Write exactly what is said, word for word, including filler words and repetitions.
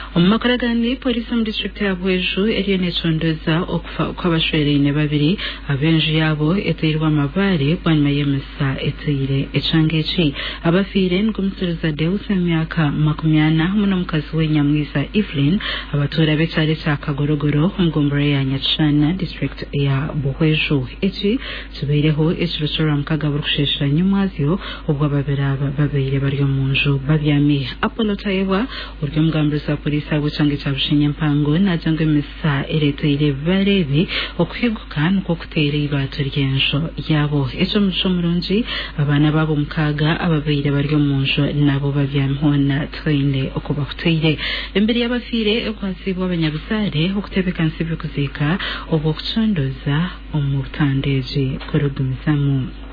Omumakaragani polisi mu district ya Bweju eriyo necondoza okufa kw'abashwerine babiri abenji yabo eteirwa amabare bwanyuma y'emisa eteire ecangeci abafire n'omusiriza Deus emyaka makumyana hamwe n'omukazi we Nyamwiza Evelyn abatura b'ekyaro kya Kagorogoro omugombore ya Nyachana district ya Bweju eki kibireho ekirusoro mukaga burukushesha nyumwazyo ubwo babiraba babeire bari omunju babyami Apollo Tayebwa uryo mugambiriza polisi agucange cyabushinye mpango najangwe misa ereteire barebi okwiguka nuko kutere ibato ryenjo yabo eco muco murunji abana babo mukaga ababeire bari omunju nabo babyamhona twine okuba kutere imbere y'abafire ekwasibwa abanyabusare okutebeka nsibe kuzika obwo kucondoza omutandeje kurugumizamu